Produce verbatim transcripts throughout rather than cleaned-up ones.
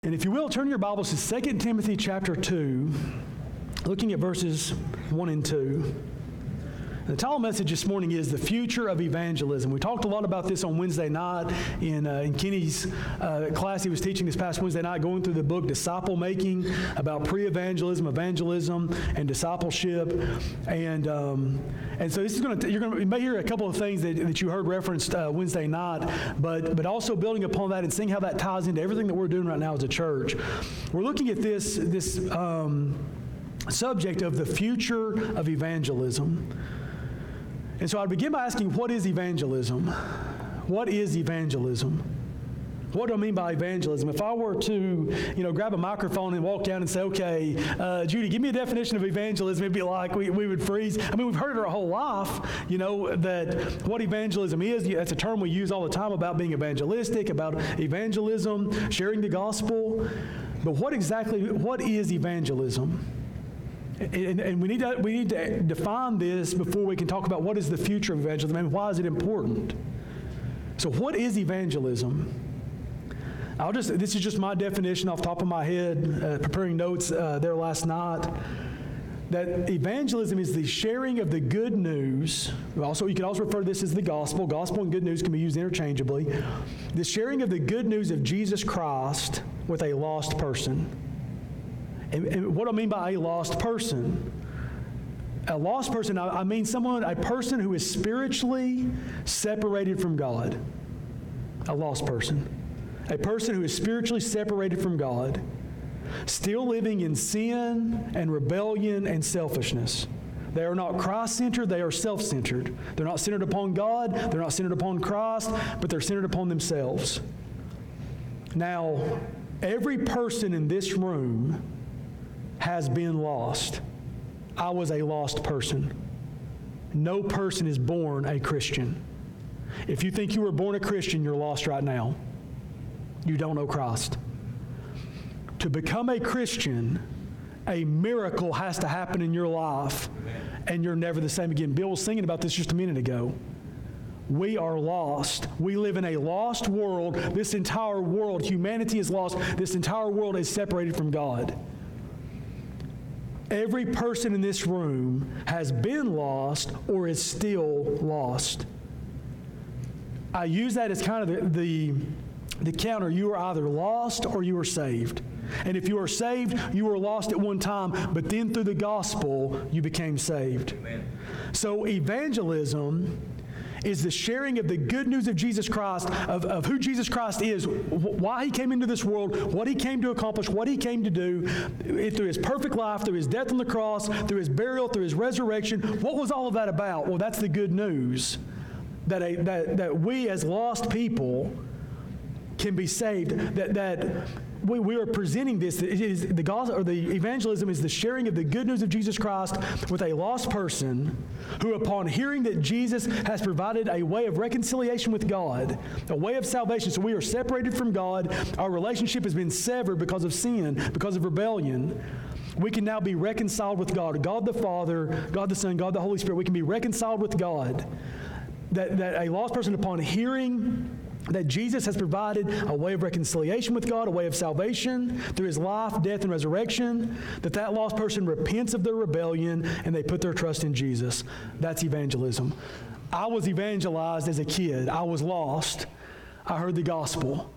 And if you will, turn your Bibles to Second Timothy chapter two, looking at verses one and two. The title message this morning is The Future of Evangelism. We talked a lot about this on Wednesday night in, uh, in Kenny's uh, class he was teaching this past Wednesday night, going through the book Disciple Making, about pre-evangelism, evangelism, and discipleship. And um, and so this is going to, you're going to, you may hear a couple of things that, that you heard referenced uh, Wednesday night, but, but also building upon that and seeing how that ties into everything that we're doing right now as a church. We're looking at this, this um, subject of the future of evangelism. And so I'd begin by asking, what is evangelism? What is evangelism? What do I mean by evangelism? If I were to, you know, grab a microphone and walk down and say, okay, uh, Judy, give me a definition of evangelism, it'd be like we, we would freeze. I mean, we've heard it our whole life, you know, that what evangelism is. That's a term we use all the time about being evangelistic, about evangelism, sharing the gospel. But what exactly, what is evangelism? And, and we need to we need to define this before we can talk about what is the future of evangelism and why is it important. So what is evangelism? I'll just this is just my definition off the top of my head, uh, preparing notes uh, there last night. That evangelism is the sharing of the good news. Also, you can also refer to this as the gospel. Gospel and good news can be used interchangeably. The sharing of the good news of Jesus Christ with a lost person. And, and what do I mean by a lost person? A lost person, I, I mean someone, a person who is spiritually separated from God. A lost person. A person who is spiritually separated from God, still living in sin and rebellion and selfishness. They are not Christ-centered, they are self-centered. They're not centered upon God, they're not centered upon Christ, but they're centered upon themselves. Now, every person in this room has been lost. I was a lost person. No person is born a Christian. If you think you were born a Christian, you're lost right now. You don't know Christ. To become a Christian, a miracle has to happen in your life, and you're never the same again. Bill was singing about this just a minute ago. We are lost. We live in a lost world. This entire world, humanity is lost. This entire world is separated from God. Every person in this room has been lost or is still lost. I use that as kind of the, the, the counter. You are either lost or you are saved. And if you are saved, you were lost at one time, but then through the gospel, you became saved. Amen. So evangelism is the sharing of the good news of Jesus Christ, of, of who Jesus Christ is, wh- why He came into this world, what He came to accomplish, what He came to do, it, through His perfect life, through His death on the cross, through His burial, through His resurrection. What was all of that about? Well, that's the good news, that, a, that, that we as lost people can be saved, that, that we, we are presenting this. It is the gospel, or the evangelism is the sharing of the good news of Jesus Christ with a lost person who, upon hearing that Jesus has provided a way of reconciliation with God, a way of salvation, so we are separated from God, our relationship has been severed because of sin, because of rebellion, we can now be reconciled with God. God the Father, God the Son, God the Holy Spirit, we can be reconciled with God. That, that a lost person, upon hearing that Jesus has provided a way of reconciliation with God, a way of salvation through His life, death, and resurrection, that that lost person repents of their rebellion and they put their trust in Jesus. That's evangelism. I was evangelized as a kid. I was lost. I heard the gospel.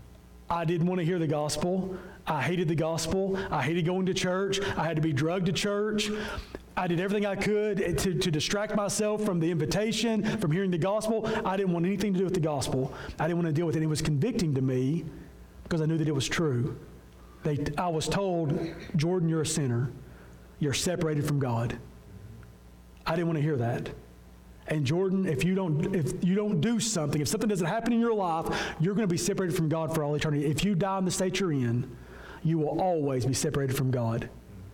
I didn't want to hear the gospel. I hated the gospel. I hated going to church. I had to be drugged to church. I did everything I could to, to distract myself from the invitation, from hearing the gospel. I didn't want anything to do with the gospel. I didn't want to deal with it. It was convicting to me because I knew that it was true. They, I was told, Jordan, you're a sinner. You're separated from God. I didn't want to hear that. And Jordan, if you don't if you don't do something, if something doesn't happen in your life, you're going to be separated from God for all eternity. If you die in the state you're in, you will always be separated from God.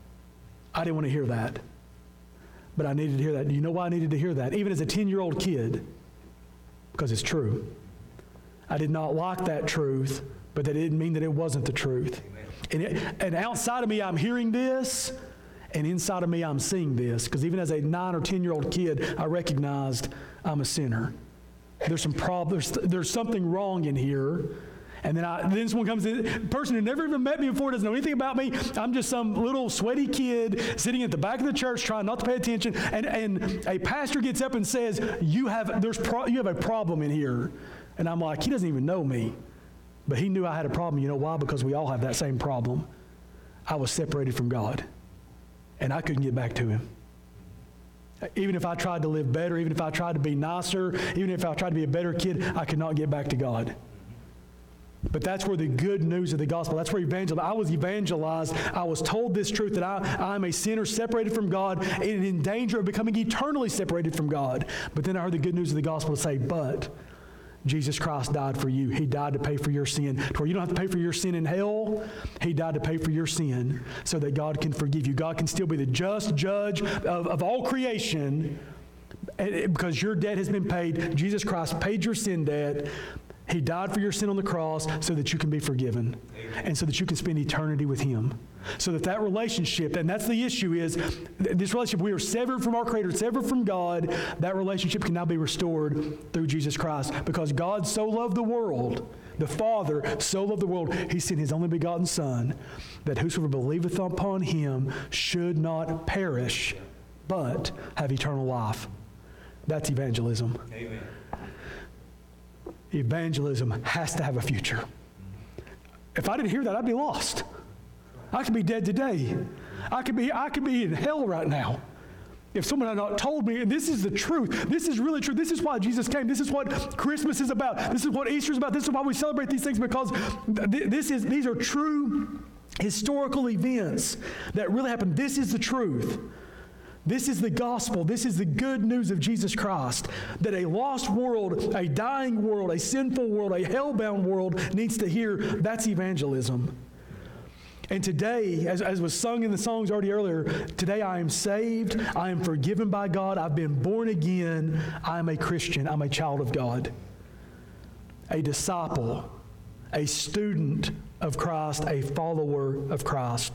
I didn't want to hear that. But I needed to hear that. Do you know why I needed to hear that? Even as a ten-year-old kid, because it's true. I did not like that truth, but that didn't mean that it wasn't the truth. And, it, and outside of me, I'm hearing this, and inside of me, I'm seeing this. Because even as a nine or ten-year-old kid, I recognized I'm a sinner. There's some problems. There's, there's something wrong in here. And then, I, then someone comes in, a person who never even met me before, doesn't know anything about me. I'm just some little sweaty kid sitting at the back of the church trying not to pay attention. And, and a pastor gets up and says, you have, there's pro- you have a problem in here. And I'm like, he doesn't even know me. But he knew I had a problem. You know why? Because we all have that same problem. I was separated from God. And I couldn't get back to him. Even if I tried to live better, even if I tried to be nicer, even if I tried to be a better kid, I could not get back to God. But that's where the good news of the gospel, that's where evangelism, I was evangelized. I was told this truth that I, I'm a sinner separated from God and in danger of becoming eternally separated from God. But then I heard the good news of the gospel say, but Jesus Christ died for you. He died to pay for your sin. To where you don't have to pay for your sin in hell. He died to pay for your sin so that God can forgive you. God can still be the just judge of, of all creation because your debt has been paid. Jesus Christ paid your sin debt. He died for your sin on the cross so that you can be forgiven. Amen. And so that you can spend eternity with him. So that that relationship, and that's the issue is, this relationship, we are severed from our Creator, severed from God. That relationship can now be restored through Jesus Christ. Because God so loved the world, the Father so loved the world, he sent his only begotten Son, that whosoever believeth upon him should not perish, but have eternal life. That's evangelism. Amen. Evangelism has to have a future. If I didn't hear that, I'd be lost. I could be dead today. I could be, I could be in hell right now. If someone had not told me, and this is the truth, this is really true, this is why Jesus came, this is what Christmas is about, this is what Easter is about, this is why we celebrate these things, because th- this is, these are true historical events that really happened. This is the truth. This is the gospel. This is the good news of Jesus Christ, that a lost world, a dying world, a sinful world, a hell-bound world needs to hear. That's evangelism. And today, as, as was sung in the songs already earlier, today I am saved, I am forgiven by God, I've been born again, I am a Christian, I'm a child of God, a disciple, a student of Christ, a follower of Christ.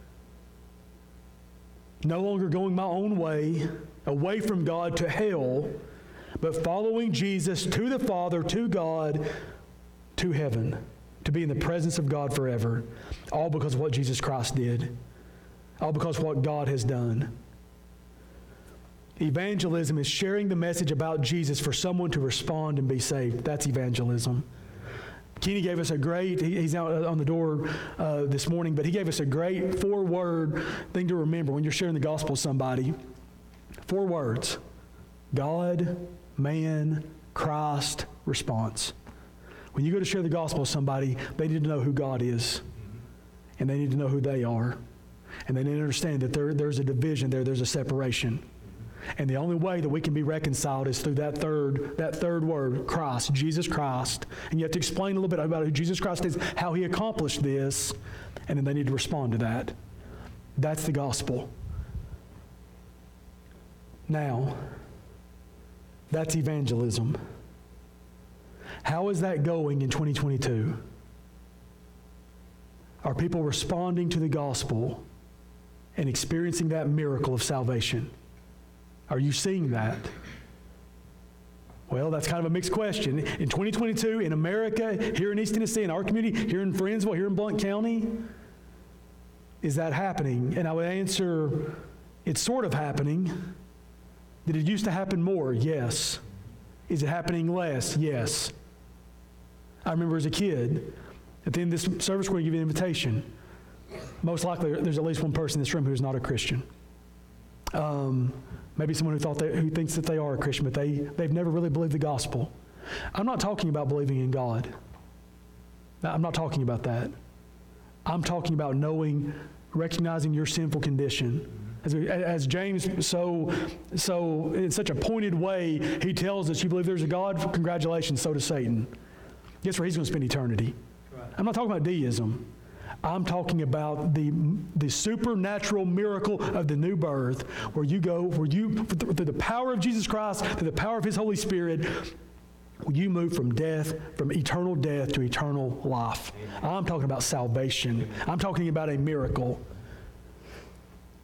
No longer going my own way, away from God to hell, but following Jesus to the Father, to God, to heaven, to be in the presence of God forever. All because of what Jesus Christ did. All because of what God has done. Evangelism is sharing the message about Jesus for someone to respond and be saved. That's evangelism. Kenny gave us a great, he's out on the door uh, this morning, but he gave us a great four-word thing to remember when you're sharing the gospel with somebody. Four words: God, man, Christ, response. When you go to share the gospel with somebody, they need to know who God is, and they need to know who they are, and they need to understand that there, there's a division there, there's a separation. And the only way that we can be reconciled is through that third, that third word, Christ, Jesus Christ. And you have to explain a little bit about who Jesus Christ is, how he accomplished this, and then they need to respond to that. That's the gospel. Now, that's evangelism. How is that going in twenty twenty-two? Are people responding to the gospel and experiencing that miracle of salvation? Are you seeing that? Well, that's kind of a mixed question. In twenty twenty-two, in America, here in East Tennessee, in our community, here in Friendsville, here in Blount County, is that happening? And I would answer, it's sort of happening. Did it used to happen more? Yes. Is it happening less? Yes. I remember as a kid, at the end of this service, we're going to give you an invitation. Most likely, there's at least one person in this room who's not a Christian. Um... Maybe someone who thought they, who thinks that they are a Christian, but they, they've never really believed the gospel. I'm not talking about believing in God. I'm not talking about that. I'm talking about knowing, recognizing your sinful condition. As, as James so, so in such a pointed way, he tells us, you believe there's a God? Congratulations, so does Satan. Guess where he's going to spend eternity? Right. I'm not talking about deism. I'm talking about the, the supernatural miracle of the new birth, where you go, where you, through the power of Jesus Christ, through the power of his Holy Spirit, you move from death, from eternal death to eternal life. I'm talking about salvation. I'm talking about a miracle.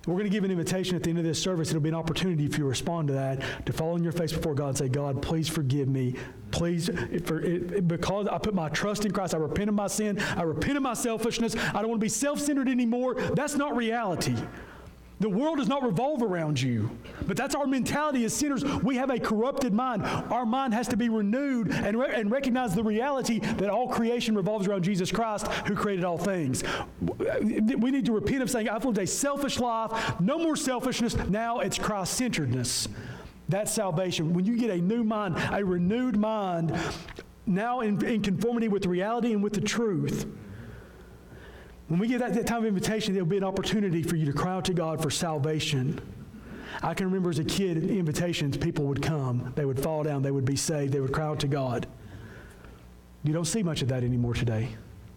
We're going to give an invitation at the end of this service. It'll be an opportunity if you respond to that, to fall on your face before God and say, God, please forgive me. Please, for it, because I put my trust in Christ, I repent of my sin. I repent of my selfishness. I don't want to be self-centered anymore. That's not reality. The world does not revolve around you. But that's our mentality as sinners. We have a corrupted mind. Our mind has to be renewed and, re- and recognize the reality that all creation revolves around Jesus Christ, who created all things. We need to repent of saying, I've lived a selfish life. No more selfishness. Now it's Christ-centeredness. That's salvation. When you get a new mind, a renewed mind, now in, in conformity with reality and with the truth, when we get that, that time of invitation, there'll be an opportunity for you to cry out to God for salvation. I can remember as a kid, invitations, people would come. They would fall down. They would be saved. They would cry out to God. You don't see much of that anymore today.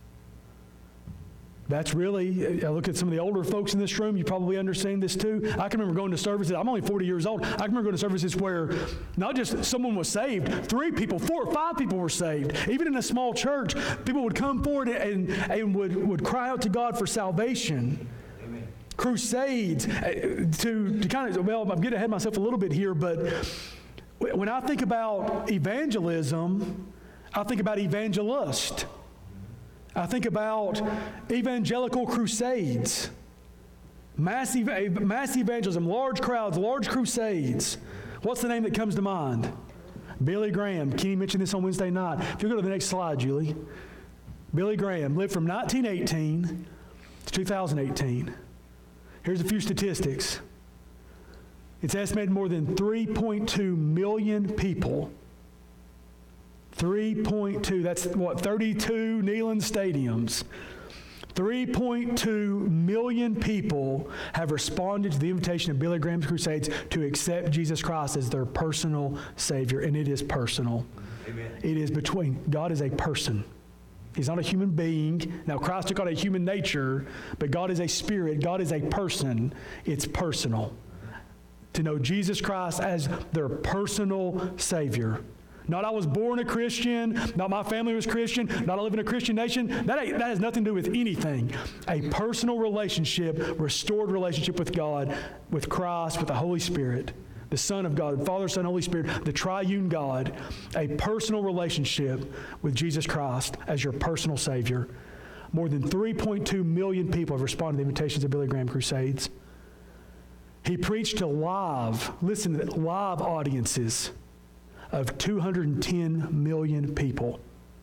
That's really, I look at some of the older folks in this room, you probably understand this too. I can remember going to services, I'm only forty years old, I can remember going to services where not just someone was saved, three people, four or five people were saved. Even in a small church, people would come forward and, and would, would cry out to God for salvation. Amen. Crusades, to, to kind of, well, I'm getting ahead of myself a little bit here, but when I think about evangelism, I think about evangelist. I think about evangelical crusades, massive, mass evangelism, large crowds, large crusades. What's the name that comes to mind? Billy Graham. Kenny mentioned this on Wednesday night. If you go to the next slide, Julie. Billy Graham lived from nineteen eighteen to two thousand eighteen. Here's a few statistics. It's estimated more than three point two million people. three point two, that's what, thirty-two Neyland stadiums. three point two million people have responded to the invitation of Billy Graham's Crusades to accept Jesus Christ as their personal Savior, and it is personal. Amen. It is between, God is a person. He's not a human being. Now, Christ took on a human nature, but God is a spirit. God is a person. It's personal. To know Jesus Christ as their personal Savior. Not I was born a Christian, not my family was Christian, not I live in a Christian nation. That, ain't, that has nothing to do with anything. A personal relationship, restored relationship with God, with Christ, with the Holy Spirit, the Son of God, Father, Son, Holy Spirit, the triune God, a personal relationship with Jesus Christ as your personal Savior. More than three point two million people have responded to the invitations of Billy Graham Crusades. He preached to live, listen to that, live audiences of two hundred ten million people.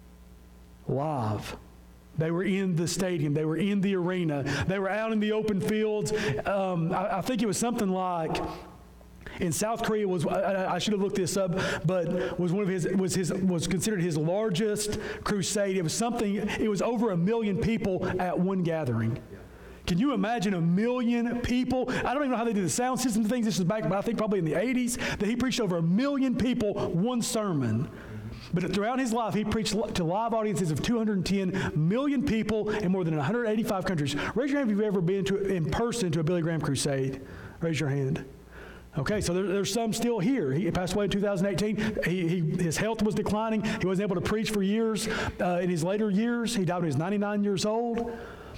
Live. They were in the stadium. They were in the arena. They were out in the open fields. Um, I, I think it was something like, in South Korea was, I, I should have looked this up, but was one of his, was his, was considered his largest crusade. It was something, it was over a million people at one gathering. Can you imagine a million people? I don't even know how they did the sound system things. This is back, I think, probably in the eighties, that he preached over a million people, one sermon. But throughout his life, he preached to live audiences of two hundred ten million people in more than one hundred eighty-five countries. Raise your hand if you've ever been to in person to a Billy Graham crusade. Raise your hand. Okay, so there, there's some still here. He passed away in two thousand eighteen. He, he, his health was declining. He wasn't able to preach for years. Uh, in his later years, he died when he was ninety-nine years old.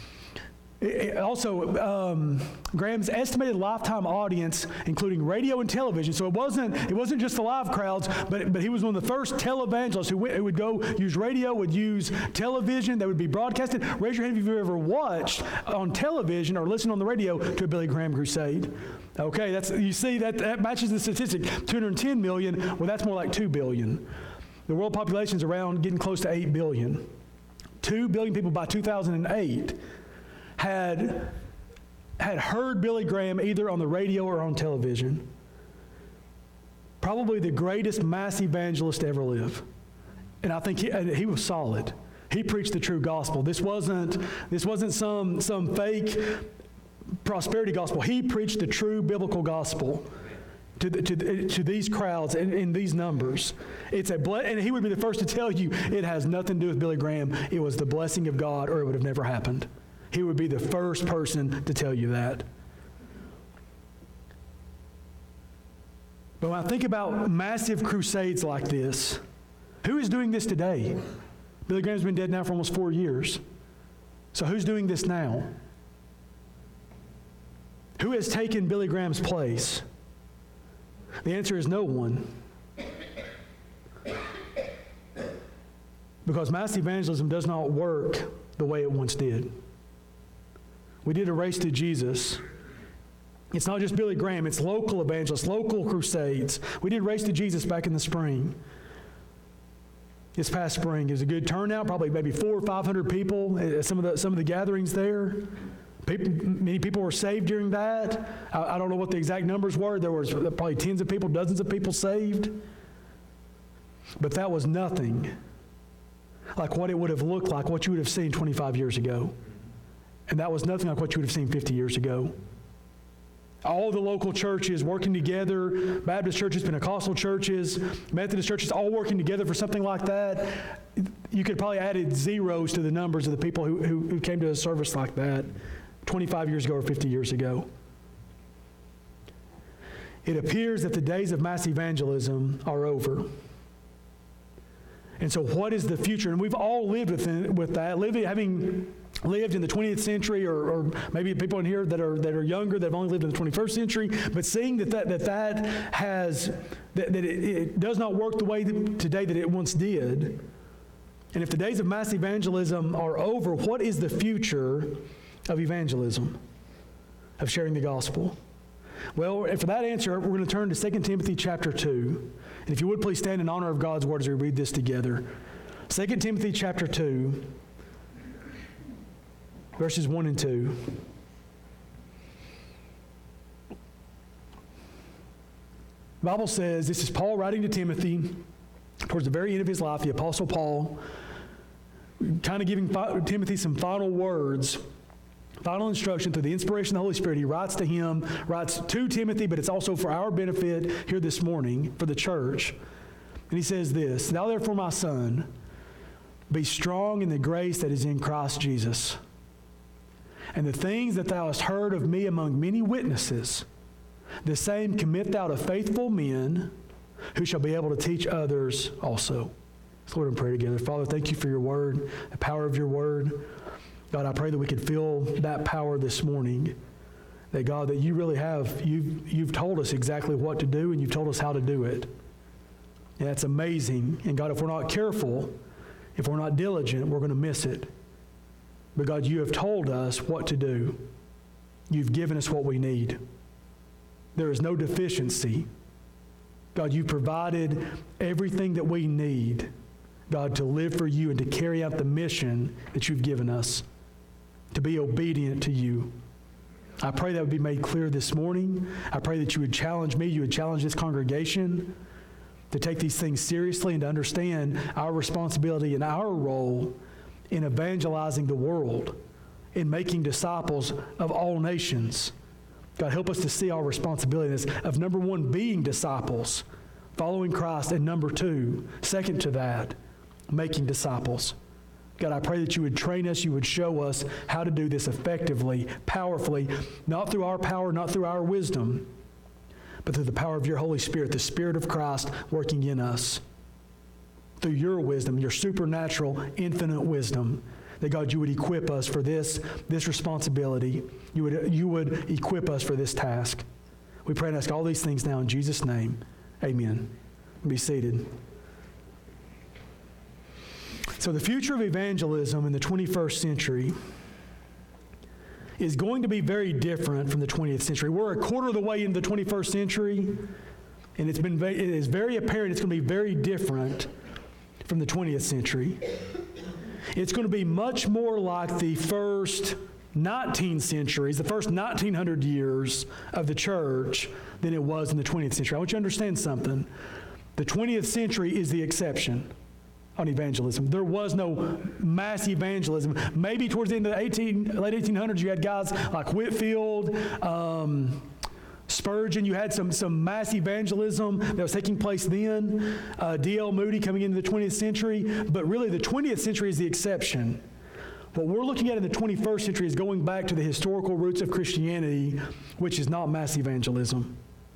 It, also, um, Graham's estimated lifetime audience, including radio and television, so it wasn't it wasn't just the live crowds, but but he was one of the first televangelists who, went, who would go use radio, would use television that would be broadcasted. Raise your hand if you've ever watched on television or listened on the radio to a Billy Graham crusade. Okay, that's you see that that matches the statistic. two hundred ten million. Well, that's more like two billion. The world population is around getting close to eight billion. Two billion people by two thousand eight. had had heard Billy Graham either on the radio or on television. Probably the greatest mass evangelist to ever live. And I think he, he was solid. He preached the true gospel. This wasn't, this wasn't some, some fake prosperity gospel. He preached the true biblical gospel to, the, to, the, to these crowds in, in these numbers. It's a ble- and he would be the first to tell you it has nothing to do with Billy Graham. It was the blessing of God, or it would have never happened. He would be the first person to tell you that. But when I think about massive crusades like this, who is doing this today? Billy Graham's been dead now for almost four years. So who's doing this now? Who has taken Billy Graham's place? The answer is no one. Because mass evangelism does not work the way it once did. We did a race to Jesus. It's not just Billy Graham, it's local evangelists, local crusades. We did Race to Jesus back in the spring. This past spring. It was a good turnout, probably maybe four or five hundred people at some of the some of the gatherings there. People, many people were saved during that. I, I don't know what the exact numbers were. There was probably tens of people, dozens of people saved. But that was nothing like what it would have looked like, what you would have seen twenty-five years ago. And that was nothing like what you would have seen fifty years ago. All the local churches working together, Baptist churches, Pentecostal churches, Methodist churches, all working together for something like that. You could probably added zeros to the numbers of the people who, who, who came to a service like that twenty-five years ago or fifty years ago. It appears that the days of mass evangelism are over. And so what is the future? And we've all lived with, with that, living, having lived in the twentieth century, or, or maybe people in here that are that are younger, that have only lived in the twenty-first century, but seeing that that, that, that has, that, that it, it does not work the way that today that it once did. And if the days of mass evangelism are over, what is the future of evangelism, of sharing the gospel? Well, for that answer, we're going to turn to Second Timothy chapter two. And if you would please stand in honor of God's word as we read this together. Second Timothy chapter two, verses one and two. The Bible says, this is Paul writing to Timothy towards the very end of his life, the Apostle Paul, kind of giving Timothy some final words, final instruction through the inspiration of the Holy Spirit. He writes to him, writes to Timothy, but it's also for our benefit here this morning, for the church. And he says this, "Now therefore, my son, be strong in the grace that is in Christ Jesus. And the things that thou hast heard of me among many witnesses, the same commit thou to faithful men who shall be able to teach others also." Let's Lord and pray together. Father, thank you for your word, the power of your word. God, I pray that we could feel that power this morning. That God, that you really have, you've, you've told us exactly what to do, and you've told us how to do it. And that's amazing. And God, if we're not careful, if we're not diligent, we're going to miss it. But God, you have told us what to do. You've given us what we need. There is no deficiency. God, you provided everything that we need, God, to live for you and to carry out the mission that you've given us, to be obedient to you. I pray that would be made clear this morning. I pray that you would challenge me, you would challenge this congregation to take these things seriously and to understand our responsibility and our role in evangelizing the world, in making disciples of all nations. God, help us to see our responsibility as, of number one, being disciples, following Christ, and number two, second to that, making disciples. God, I pray that you would train us, you would show us how to do this effectively, powerfully, not through our power, not through our wisdom, but through the power of your Holy Spirit, the Spirit of Christ working in us. Through your wisdom, your supernatural, infinite wisdom, that God, you would equip us for this, this responsibility. You would, you would equip us for this task. We pray and ask all these things now in Jesus' name. Amen. Be seated. So the future of evangelism in the twenty-first century is going to be very different from the twentieth century. We're a quarter of the way into the twenty-first century, and it's been it is very apparent it's going to be very different from the twentieth century. It's going to be much more like the first nineteen centuries, the first nineteen hundred years of the church than it was in the twentieth century. I want you to understand something. The twentieth century is the exception on evangelism. There was no mass evangelism. Maybe towards the end of the eighteen, late eighteen hundreds, you had guys like Whitefield, um, Spurgeon. You had some, some mass evangelism that was taking place then. Uh, D L Moody coming into the twentieth century. But really, the twentieth century is the exception. What we're looking at in the twenty-first century is going back to the historical roots of Christianity, which is not mass evangelism.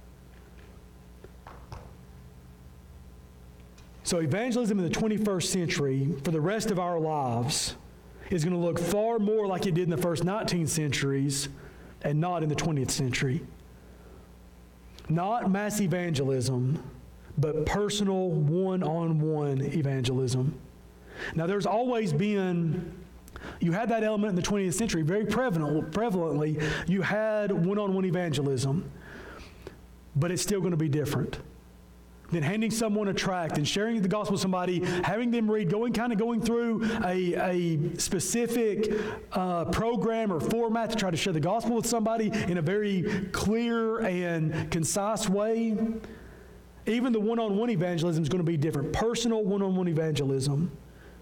So evangelism in the twenty-first century, for the rest of our lives, is going to look far more like it did in the first nineteen centuries and not in the twentieth century. Not mass evangelism, but personal one-on-one evangelism. Now, there's always been, you had that element in the twentieth century, very prevalent, prevalently, you had one-on-one evangelism, but it's still going to be different than handing someone a tract and sharing the gospel with somebody, having them read, going kind of going through a, a specific uh, program or format to try to share the gospel with somebody in a very clear and concise way. Even the one-on-one evangelism is going to be different. Personal one-on-one evangelism.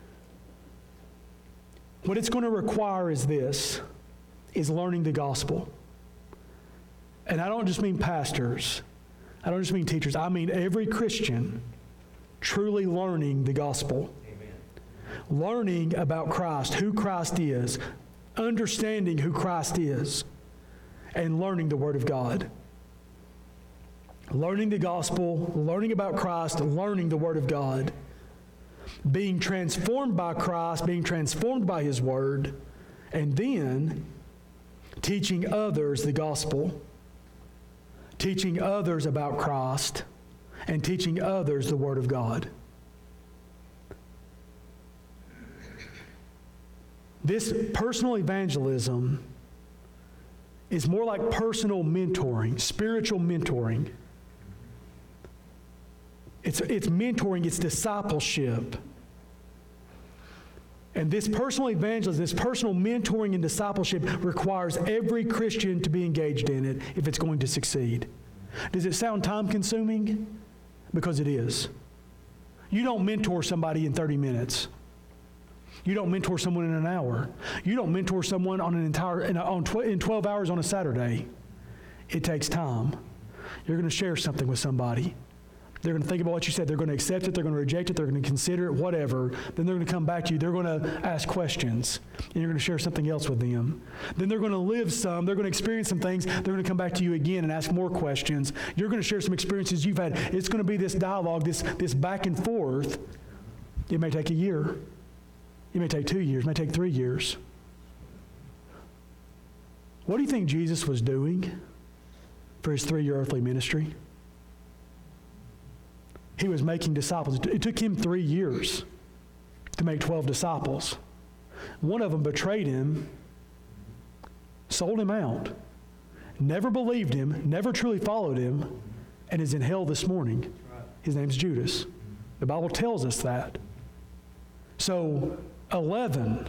What it's going to require is this, is learning the gospel. And I don't just mean pastors. I don't just mean teachers. I mean every Christian truly learning the gospel. Amen. Learning about Christ, who Christ is, understanding who Christ is, and learning the Word of God. Learning the gospel, learning about Christ, learning the Word of God. Being transformed by Christ, being transformed by His Word, and then teaching others the gospel. Teaching others about Christ, and teaching others the Word of God. This personal evangelism is more like personal mentoring, spiritual mentoring. It's, it's mentoring, it's discipleship. And this personal evangelism, this personal mentoring and discipleship requires every Christian to be engaged in it if it's going to succeed. Does it sound time-consuming? Because it is. You don't mentor somebody in thirty minutes. You don't mentor someone in an hour. You don't mentor someone on an entire in, a, on tw- in twelve hours on a Saturday. It takes time. You're going to share something with somebody. They're going to think about what you said. They're going to accept it. They're going to reject it. They're going to consider it, whatever. Then they're going to come back to you. They're going to ask questions, and you're going to share something else with them. Then they're going to live some. They're going to experience some things. They're going to come back to you again and ask more questions. You're going to share some experiences you've had. It's going to be this dialogue, this, this back and forth. It may take a year. It may take two years. It may take three years. What do you think Jesus was doing for his three-year earthly ministry? He was making disciples. It took him three years to make twelve disciples. One of them betrayed him, sold him out, never believed him, never truly followed him, and is in hell this morning. His name's Judas. The Bible tells us that. So, eleven.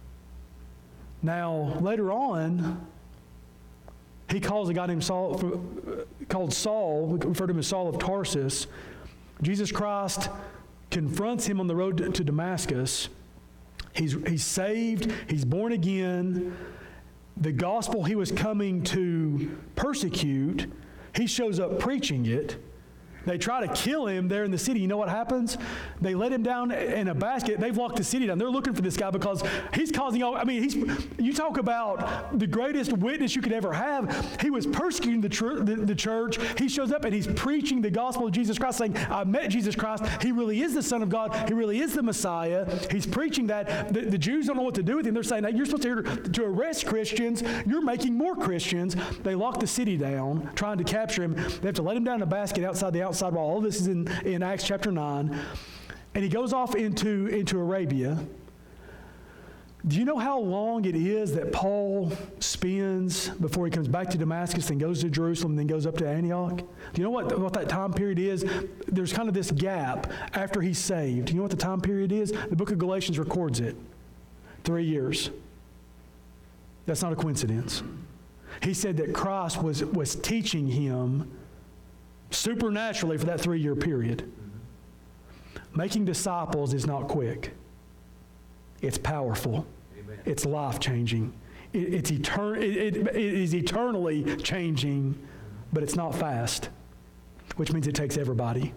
Now, later on, he calls a guy named Saul, called Saul, we refer to him as Saul of Tarsus. Jesus Christ confronts him on the road to Damascus. He's, he's saved. He's born again. The gospel he was coming to persecute, he shows up preaching it. They try to kill him there in the city. You know what happens? They let him down in a basket. They've locked the city down. They're looking for this guy because he's causing all, I mean, he's, you talk about the greatest witness you could ever have. He was persecuting the, tr- the, the church. He shows up and he's preaching the gospel of Jesus Christ, saying, I met Jesus Christ. He really is the Son of God. He really is the Messiah. He's preaching that. The, the Jews don't know what to do with him. They're saying, hey, you're supposed to, to arrest Christians. You're making more Christians. They lock the city down, trying to capture him. They have to let him down in a basket outside the outside wall. All this is in, in Acts chapter nine. And he goes off into, into Arabia. Do you know how long it is that Paul spends before he comes back to Damascus, then goes to Jerusalem, then goes up to Antioch? Do you know what, what that time period is? There's kind of this gap after he's saved. Do you know what the time period is? The book of Galatians records it. Three years. That's not a coincidence. He said that Christ was, was teaching him supernaturally for that three-year period. Making disciples is not quick. It's powerful. Amen. It's life-changing. It, it's etern- it, it, it is eternally changing, but it's not fast, which means it takes everybody.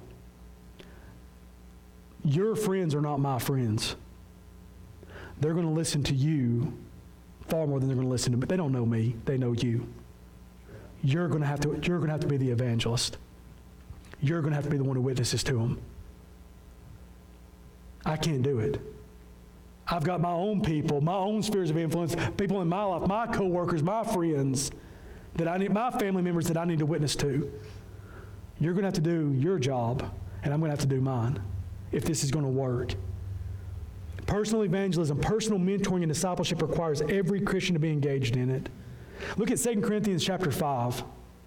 Your friends are not my friends. They're going to listen to you far more than they're going to listen to me. They don't know me. They know you. You're going to have to, you're going to have to be the evangelist. You're going to have to be the one who witnesses to them. I can't do it. I've got my own people, my own spheres of influence, people in my life, my coworkers, my friends. that I need, my family members that I need to witness to. You're going to have to do your job, and I'm going to have to do mine if this is going to work. Personal evangelism, personal mentoring and discipleship requires every Christian to be engaged in it. Look at Second Corinthians chapter five.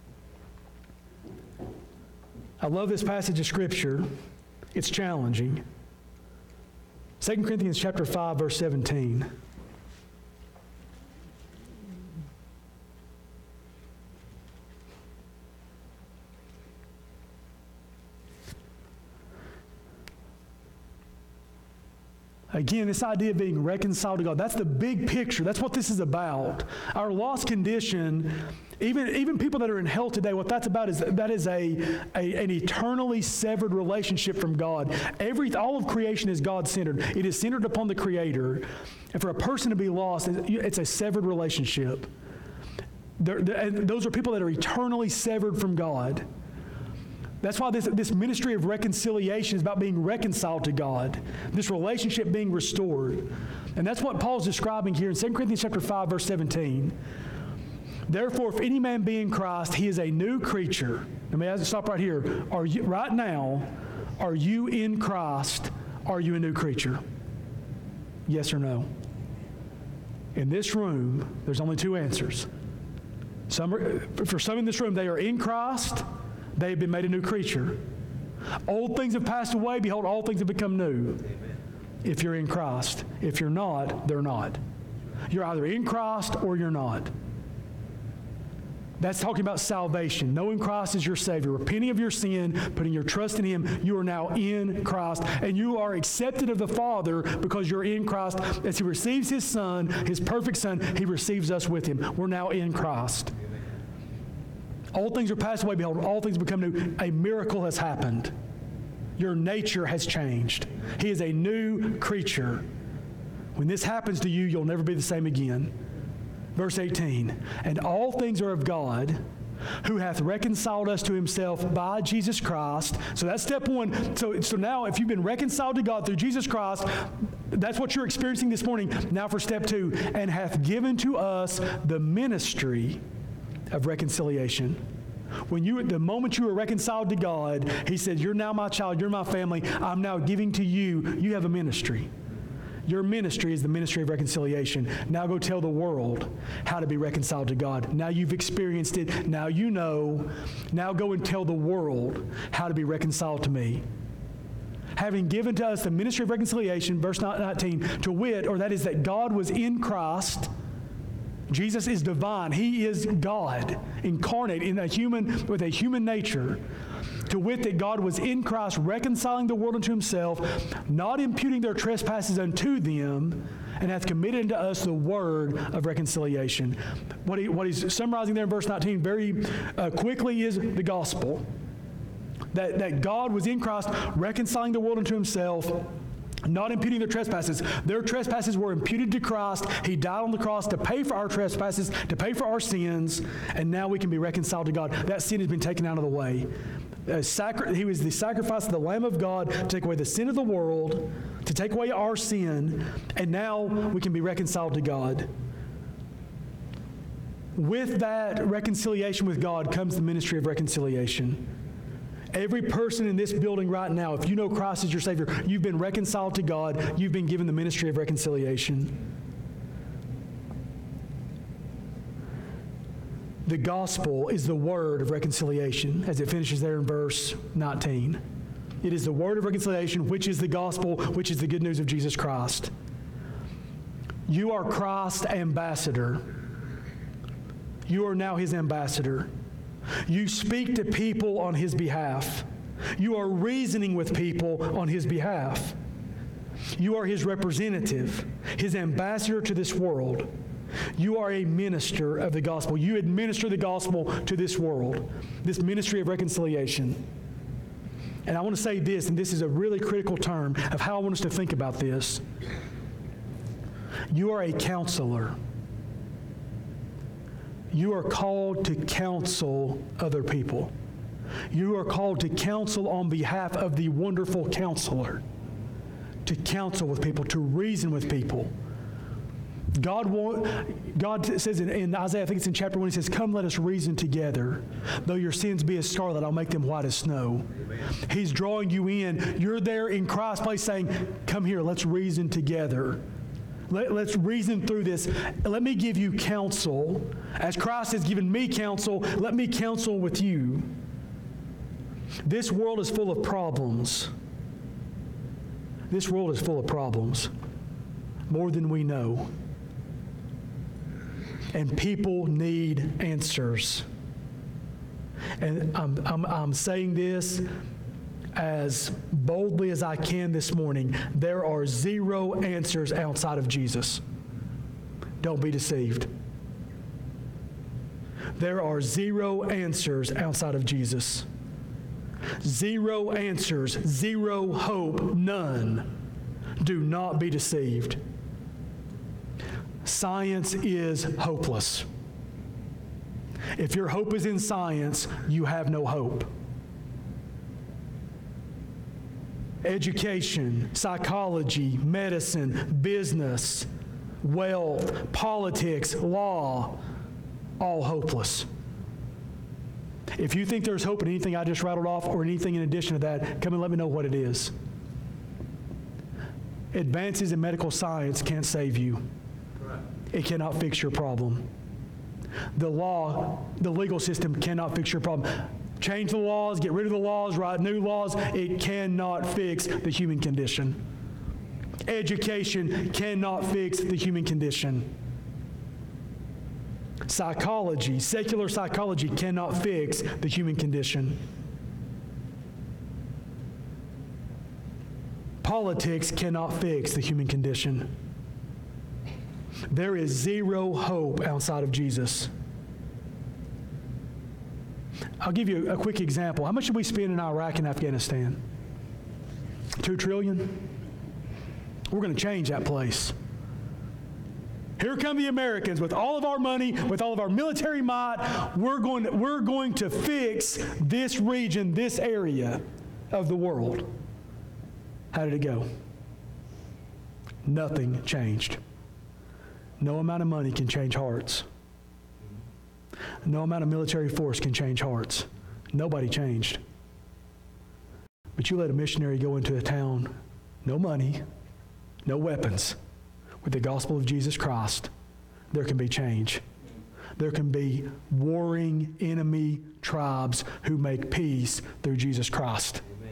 I love this passage of Scripture. It's challenging. Second Corinthians chapter five, verse seventeen. Again, this idea of being reconciled to God, that's the big picture. That's what this is about. Our lost condition, even, even people that are in hell today, what that's about is that is a, a an eternally severed relationship from God. Every, all of creation is God-centered. It is centered upon the Creator. And for a person to be lost, it's a severed relationship. They're, they're, and those are people that are eternally severed from God. That's why this, this ministry of reconciliation is about being reconciled to God, this relationship being restored. And that's what Paul's describing here in Second Corinthians chapter five, verse seventeen. Therefore, if any man be in Christ, he is a new creature. Let me stop right here. Are you, right now, are you in Christ? Are you a new creature? Yes or no? In this room, there's only two answers. Some are, for some in this room, they are in Christ. They have been made a new creature. Old things have passed away. Behold, all things have become new. Amen. If you're in Christ. If you're not, they're not. You're either in Christ or you're not. That's talking about salvation. Knowing Christ as your Savior. Repenting of your sin. Putting your trust in Him. You are now in Christ. And you are accepted of the Father because you're in Christ. As He receives His Son, His perfect Son, He receives us with Him. We're now in Christ. All things are passed away. Behold, all things become new. A miracle has happened. Your nature has changed. He is a new creature. When this happens to you, you'll never be the same again. Verse eighteen, and all things are of God, who hath reconciled us to Himself by Jesus Christ. So that's step one. So, so now if you've been reconciled to God through Jesus Christ, that's what you're experiencing this morning. Now for step two, and hath given to us the ministry of reconciliation. When you, the moment you were reconciled to God, He said, you're now my child, you're my family, I'm now giving to you, you have a ministry. Your ministry is the ministry of reconciliation. Now go tell the world how to be reconciled to God. Now you've experienced it, now you know, now go and tell the world how to be reconciled to me. Having given to us the ministry of reconciliation, verse nineteen, to wit, or that is that God was in Christ. Jesus is divine. He is God, incarnate in a human, with a human nature. To wit, that God was in Christ, reconciling the world unto Himself, not imputing their trespasses unto them, and hath committed unto us the word of reconciliation. What, he, what he's summarizing there in verse nineteen very uh, quickly is the gospel. That, that God was in Christ, reconciling the world unto Himself, not imputing their trespasses. Their trespasses were imputed to Christ. He died on the cross to pay for our trespasses, to pay for our sins, and now we can be reconciled to God. That sin has been taken out of the way. A sacri- he was the sacrifice of the Lamb of God to take away the sin of the world, to take away our sin, and now we can be reconciled to God. With that reconciliation with God comes the ministry of reconciliation. Every person in this building right now, if you know Christ as your Savior, you've been reconciled to God. You've been given the ministry of reconciliation. The gospel is the word of reconciliation, as it finishes there in verse nineteen. It is the word of reconciliation, which is the gospel, which is the good news of Jesus Christ. You are Christ's ambassador. You are now His ambassador. You speak to people on His behalf. You are reasoning with people on His behalf. You are His representative, His ambassador to this world. You are a minister of the gospel. You administer the gospel to this world, this ministry of reconciliation. And I want to say this, and this is a really critical term of how I want us to think about this. You are a counselor. You are called to counsel other people. You are called to counsel on behalf of the wonderful counselor, to counsel with people, to reason with people. God want, God says in, in Isaiah, I think it's in chapter one, he says, come let us reason together. Though your sins be as scarlet, I'll make them white as snow. Amen. He's drawing you in. You're there in Christ's place saying, come here, let's reason together. Let, let's reason through this. Let me give you counsel. As Christ has given me counsel, let me counsel with you. This world is full of problems. This world is full of problems. More than we know. And people need answers. And I'm, I'm, I'm saying this as boldly as I can this morning. There are zero answers outside of Jesus. Don't be deceived. There are zero answers outside of Jesus. Zero answers, zero hope, none. Do not be deceived. Science is hopeless. If your hope is in science, you have no hope. Education, psychology, medicine, business, wealth, politics, law, all hopeless. If you think there's hope in anything I just rattled off or anything in addition to that, come and let me know what it is. Advances in medical science can't save you. It cannot fix your problem. The law, the legal system cannot fix your problem. Change the laws, get rid of the laws, write new laws. It cannot fix the human condition. Education cannot fix the human condition. Psychology, secular psychology cannot fix the human condition. Politics cannot fix the human condition. There is zero hope outside of Jesus. I'll give you a quick example. How much did we spend in Iraq and Afghanistan? Two trillion? We're going to change that place. Here come the Americans with all of our money, with all of our military might. We're going to, we're going to fix this region, this area of the world. How did it go? Nothing changed. No amount of money can change hearts. No amount of military force can change hearts. Nobody changed. But you let a missionary go into a town, no money, no weapons, with the gospel of Jesus Christ, there can be change. There can be warring enemy tribes who make peace through Jesus Christ. Amen.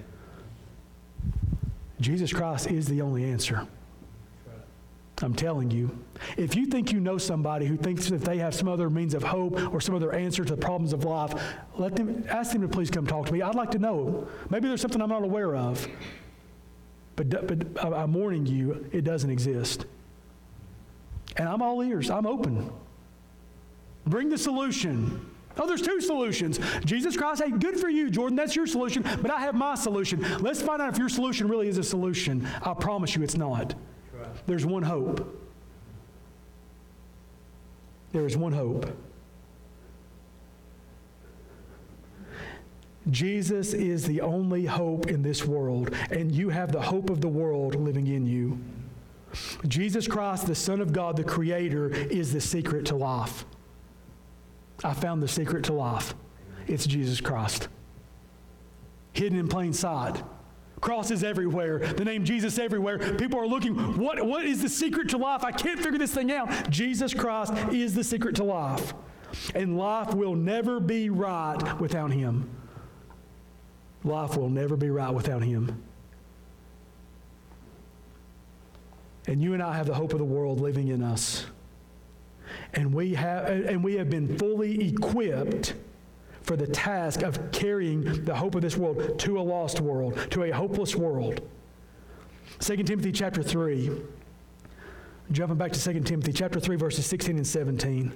Jesus Christ is the only answer. I'm telling you, if you think you know somebody who thinks that they have some other means of hope or some other answer to the problems of life, let them ask them to please come talk to me. I'd like to know. Maybe there's something I'm not aware of. But, but I'm warning you, it doesn't exist. And I'm all ears. I'm open. Bring the solution. Oh, there's two solutions. Jesus Christ, hey, good for you, Jordan. That's your solution. But I have my solution. Let's find out if your solution really is a solution. I promise you it's not. There's one hope. There is one hope. Jesus is the only hope in this world, and you have the hope of the world living in you. Jesus Christ, the Son of God, the Creator, is the secret to life. I found the secret to life. It's Jesus Christ. Hidden in plain sight. Crosses everywhere. The name Jesus everywhere. People are looking, what, what is the secret to life? I can't figure this thing out. Jesus Christ is the secret to life. And life will never be right without Him. Life will never be right without Him. And you and I have the hope of the world living in us. And we have, and we have been fully equipped for the task of carrying the hope of this world to a lost world, to a hopeless world. Second Timothy chapter three. Jumping back to Second Timothy chapter three, verses sixteen and seventeen.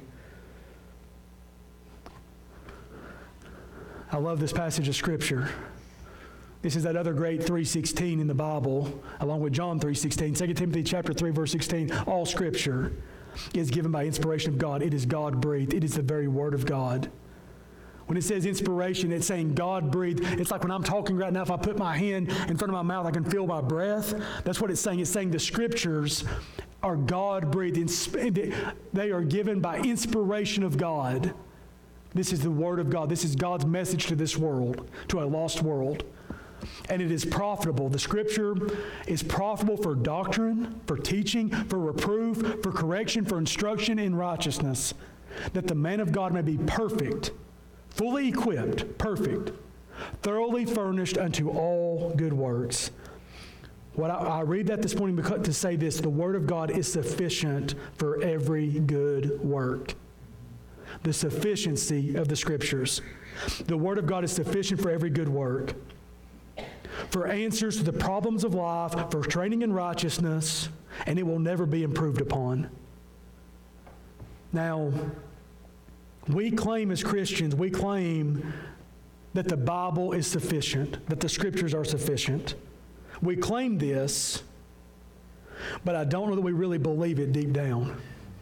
I love this passage of Scripture. This is that other great three sixteen in the Bible, along with John three sixteen. Second Timothy chapter three, verse sixteen. All Scripture is given by inspiration of God. It is God-breathed. It is the very Word of God. When it says inspiration, it's saying God-breathed. It's like when I'm talking right now, if I put my hand in front of my mouth, I can feel my breath. That's what it's saying. It's saying the Scriptures are God-breathed. They are given by inspiration of God. This is the Word of God. This is God's message to this world, to a lost world. And it is profitable. The Scripture is profitable for doctrine, for teaching, for reproof, for correction, for instruction in righteousness, that the man of God may be perfect, fully equipped, perfect, thoroughly furnished unto all good works. What I, I read that this morning because, to say this: the Word of God is sufficient for every good work. The sufficiency of the Scriptures. The Word of God is sufficient for every good work. For answers to the problems of life, for training in righteousness, and it will never be improved upon. Now, we claim as Christians, we claim that the Bible is sufficient, that the Scriptures are sufficient. We claim this, but I don't know that we really believe it deep down.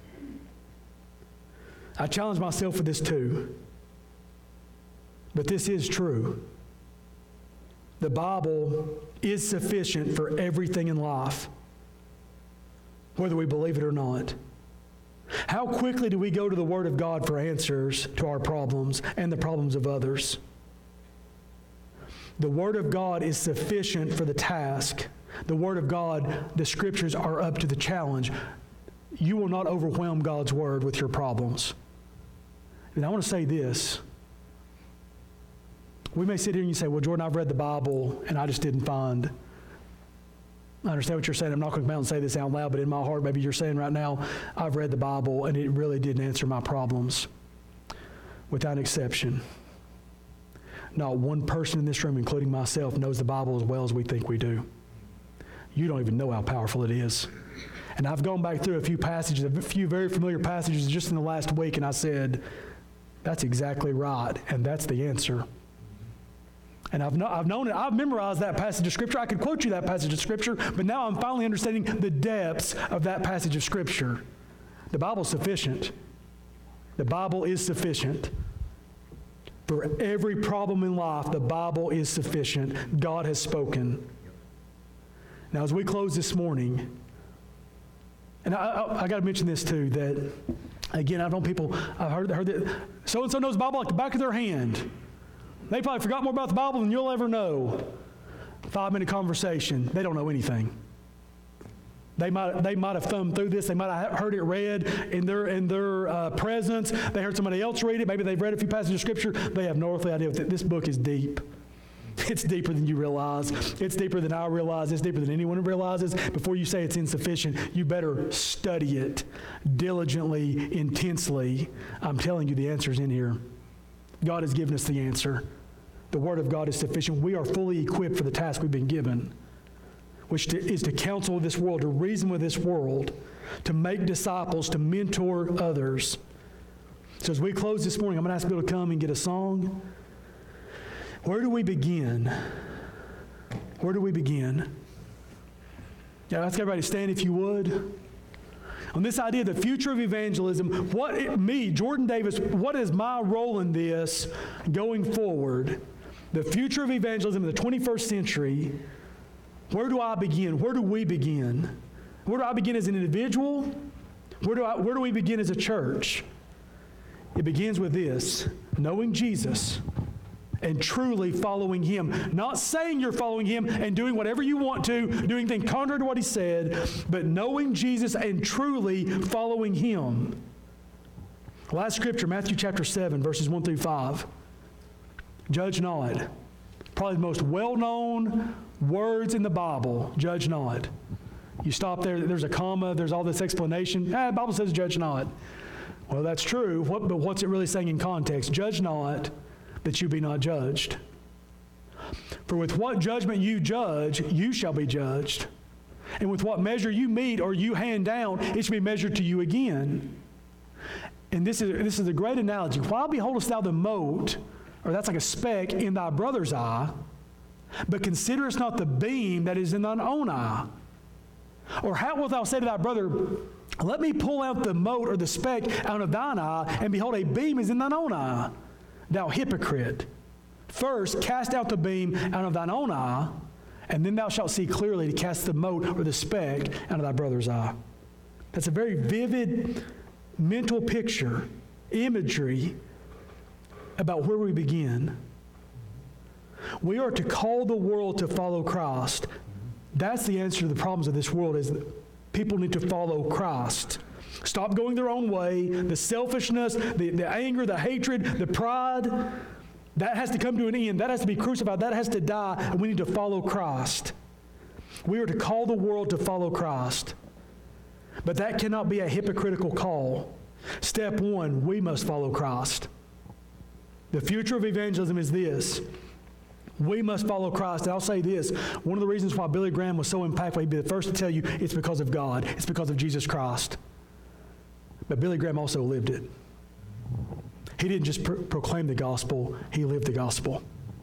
I challenge myself with this too, but this is true. The Bible is sufficient for everything in life, whether we believe it or not. How quickly do we go to the Word of God for answers to our problems and the problems of others? The Word of God is sufficient for the task. The Word of God, the Scriptures are up to the challenge. You will not overwhelm God's Word with your problems. And I want to say this. We may sit here and you say, well, Jordan, I've read the Bible and I just didn't find. I understand what you're saying. I'm not going to come out and say this out loud, but in my heart, maybe you're saying right now, I've read the Bible and it really didn't answer my problems. Without an exception. Not one person in this room, including myself, knows the Bible as well as we think we do. You don't even know how powerful it is. And I've gone back through a few passages, a few very familiar passages just in the last week, and I said, that's exactly right, and that's the answer. And I've, no, I've known it. I've memorized that passage of Scripture. I could quote you that passage of Scripture, but now I'm finally understanding the depths of that passage of Scripture. The Bible's sufficient. The Bible is sufficient. For every problem in life, the Bible is sufficient. God has spoken. Now, as we close this morning, and I, I, I got to mention this too, that, again, I've known people, I've heard, heard that so-and-so knows the Bible like the back of their hand. They probably forgot more about the Bible than you'll ever know. Five-minute conversation. They don't know anything. They might, they might have thumbed through this. They might have heard it read in their, in their uh, presence. They heard somebody else read it. Maybe they've read a few passages of Scripture. They have no earthly idea that this book is deep. It's deeper than you realize. It's deeper than I realize. It's deeper than anyone realizes. Before you say it's insufficient, you better study it diligently, intensely. I'm telling you, the answer's in here. God has given us the answer. The Word of God is sufficient. We are fully equipped for the task we've been given, which to, is to counsel with this world, to reason with this world, to make disciples, to mentor others. So as we close this morning, I'm going to ask people to come and get a song. Where do we begin? Where do we begin? Yeah, ask everybody to stand if you would. On this idea of the future of evangelism, what it, me, Jordan Davis, what is my role in this going forward? The future of evangelism in the twenty-first century, where do I begin? Where do we begin? Where do I begin as an individual? Where do I, where do we begin as a church? It begins with this: knowing Jesus and truly following Him. Not saying you're following Him and doing whatever you want to, doing things contrary to what He said, but knowing Jesus and truly following Him. Last scripture, Matthew chapter seven, verses one through five. Judge not. Probably the most well-known words in the Bible, judge not. You stop there, there's a comma, there's all this explanation. Ah, the Bible says judge not. Well, that's true, what, but what's it really saying in context? Judge not, that you be not judged. For with what judgment you judge, you shall be judged. And with what measure you meet or you hand down, it shall be measured to you again. And this is, this is a great analogy. Why beholdest thou the mote, or that's like a speck, in thy brother's eye, but considerest not the beam that is in thine own eye? Or how wilt thou say to thy brother, let me pull out the mote or the speck out of thine eye, and behold, a beam is in thine own eye? Thou hypocrite, first cast out the beam out of thine own eye, and then thou shalt see clearly to cast the mote or the speck out of thy brother's eye. That's a very vivid mental picture, imagery about where we begin. We are to call the world to follow Christ. That's the answer to the problems of this world, is that people need to follow Christ. Stop going their own way. The selfishness, the, the anger, the hatred, the pride, that has to come to an end. That has to be crucified. That has to die, and we need to follow Christ. We are to call the world to follow Christ. But that cannot be a hypocritical call. Step one, we must follow Christ. The future of evangelism is this. We must follow Christ. And I'll say this, one of the reasons why Billy Graham was so impactful, he'd be the first to tell you, it's because of God. It's because of Jesus Christ. But Billy Graham also lived it. He didn't just pro- proclaim the gospel, he lived the gospel.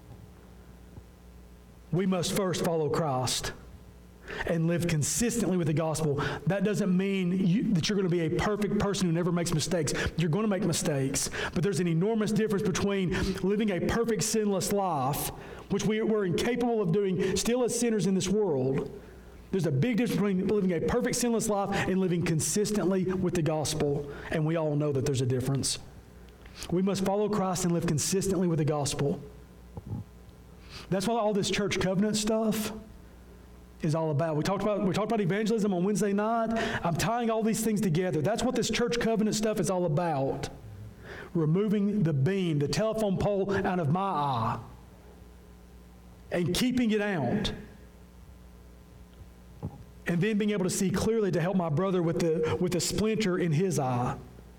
We must first follow Christ and live consistently with the gospel. That doesn't mean you, that you're going to be a perfect person who never makes mistakes. You're going to make mistakes. But there's an enormous difference between living a perfect, sinless life, which we, we're incapable of doing still as sinners in this world. There's a big difference between living a perfect, sinless life and living consistently with the gospel. And we all know that there's a difference. We must follow Christ and live consistently with the gospel. That's why all this church covenant stuff is all about. We talked about we talked about evangelism on Wednesday night. I'm tying all these things together. That's what this church covenant stuff is all about. Removing the beam, the telephone pole out of my eye and keeping it out. And then being able to see clearly to help my brother with the with the splinter in his eye.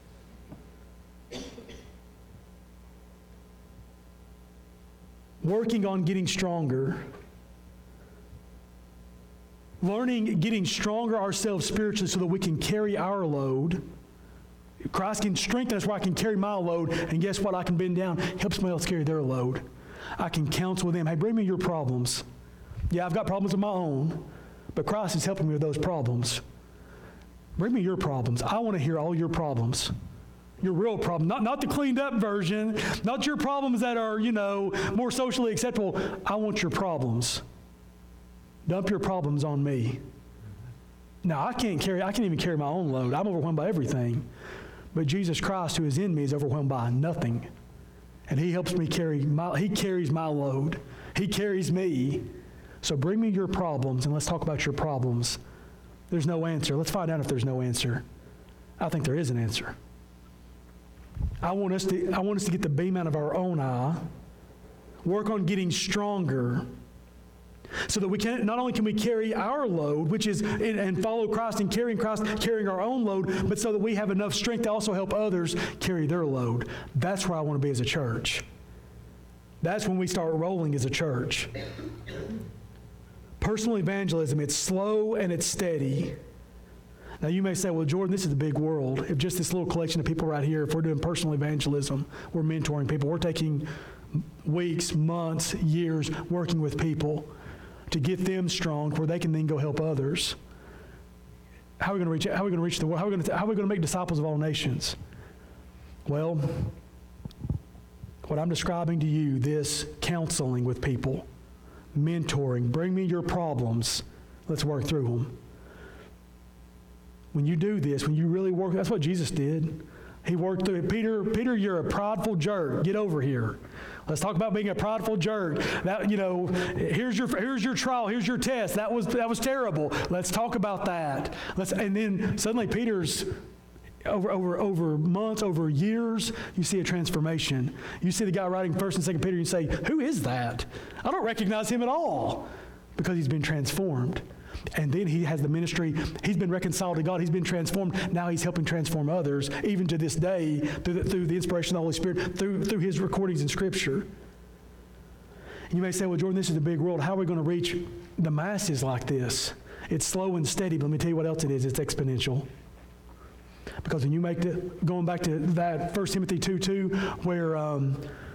Working on getting stronger. Learning, getting stronger ourselves spiritually so that we can carry our load. Christ can strengthen us where I can carry my load, and guess what? I can bend down, help somebody else carry their load. I can counsel them. Hey, bring me your problems. Yeah, I've got problems of my own, but Christ is helping me with those problems. Bring me your problems. I want to hear all your problems. Your real problem, not, not the cleaned up version, not your problems that are, you know, more socially acceptable. I want your problems. Dump your problems on me. Now, I can't carry, I can't even carry my own load. I'm overwhelmed by everything. But Jesus Christ, who is in me, is overwhelmed by nothing. And he helps me carry my, he carries my load. He carries me. So bring me your problems, and let's talk about your problems. There's no answer. Let's find out if there's no answer. I think there is an answer. I want us to, I want us to get the beam out of our own eye, work on getting stronger, so that we can, not only can we carry our load, which is, and follow Christ and carrying Christ, carrying our own load, but so that we have enough strength to also help others carry their load. That's where I want to be as a church. That's when we start rolling as a church. Personal evangelism, it's slow and it's steady. Now you may say, well, Jordan, this is a big world. If just this little collection of people right here, if we're doing personal evangelism, we're mentoring people, we're taking weeks, months, years working with people to get them strong where they can then go help others. How are we going to reach, how are we going to reach the world? How are we going to, how are we going to make disciples of all nations? Well, what I'm describing to you, this counseling with people, mentoring, bring me your problems, let's work through them. When you do this, when you really work, that's what Jesus did. He worked through it. Peter, Peter, you're a prideful jerk. Get over here. Let's talk about being a prideful jerk. That, you know, here's your here's your trial. Here's your test. That was that was terrible. Let's talk about that. Let's and then suddenly Peter's over over over months, over years, you see a transformation. You see the guy writing First and Second Peter. You say, "Who is that? I don't recognize him at all," because he's been transformed. And then he has the ministry. He's been reconciled to God. He's been transformed. Now he's helping transform others, even to this day, through the, through the inspiration of the Holy Spirit, through, through his recordings in Scripture. And you may say, well, Jordan, this is a big world. How are we going to reach the masses like this? It's slow and steady, but let me tell you what else it is. It's exponential. Because when you make the, going back to that First Timothy two two, where, um,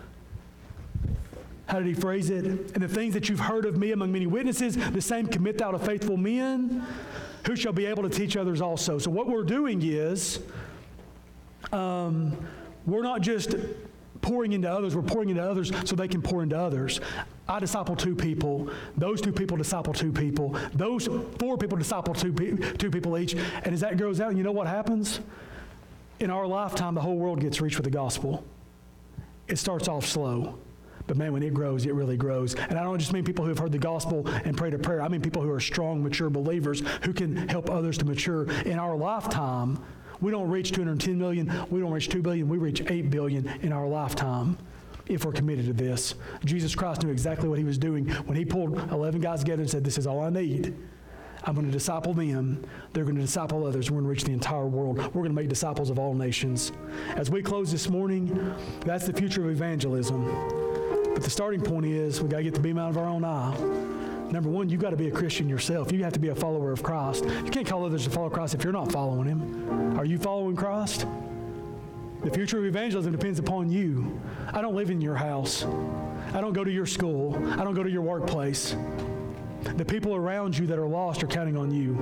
how did he phrase it? And the things that you've heard of me among many witnesses, the same commit thou to faithful men, who shall be able to teach others also. So what we're doing is, um, we're not just pouring into others. We're pouring into others so they can pour into others. I disciple two people. Those two people disciple two people. Those four people disciple two, pe- two people each. And as that goes out, you know what happens? In our lifetime, the whole world gets reached with the gospel. It starts off slow. But man, when it grows, it really grows. And I don't just mean people who have heard the gospel and prayed a prayer. I mean people who are strong, mature believers who can help others to mature. In our lifetime, we don't reach two hundred ten million. We don't reach two billion. We reach eight billion in our lifetime if we're committed to this. Jesus Christ knew exactly what he was doing when he pulled eleven guys together and said, this is all I need. I'm going to disciple them. They're going to disciple others. We're going to reach the entire world. We're going to make disciples of all nations. As we close this morning, that's the future of evangelism. But the starting point is we've got to get the beam out of our own eye. Number one, you've got to be a Christian yourself. You have to be a follower of Christ. You can't call others to follow Christ if you're not following him. Are you following Christ? The future of evangelism depends upon you. I don't live in your house. I don't go to your school. I don't go to your workplace. The people around you that are lost are counting on you.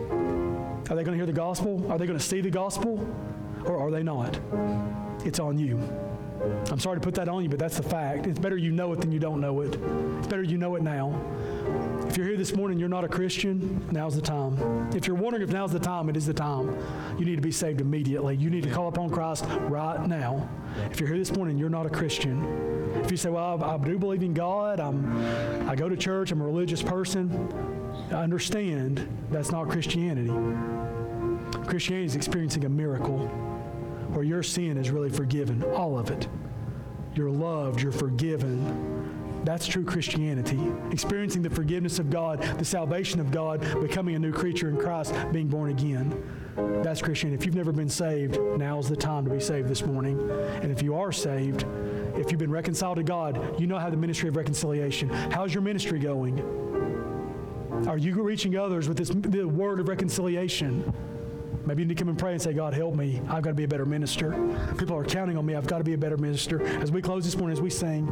Are they going to hear the gospel? Are they going to see the gospel? Or are they not? It's on you. I'm sorry to put that on you, but that's the fact. It's better you know it than you don't know it. It's better you know it now. If you're here this morning and you're not a Christian, now's the time. If you're wondering if now's the time, it is the time. You need to be saved immediately. You need to call upon Christ right now. If you're here this morning and you're not a Christian, if you say, well, I, I do believe in God, I'm, I go to church, I'm a religious person, I understand that's not Christianity. Christianity is experiencing a miracle where your sin is really forgiven, all of it. You're loved, you're forgiven. That's true Christianity. Experiencing the forgiveness of God, the salvation of God, becoming a new creature in Christ, being born again. That's Christianity. If you've never been saved, now's the time to be saved this morning. And if you are saved, if you've been reconciled to God, you know how the ministry of reconciliation. How's your ministry going? Are you reaching others with this the word of reconciliation? Maybe you need to come and pray and say, God, help me. I've got to be a better minister. People are counting on me. I've got to be a better minister. As we close this morning, as we sing,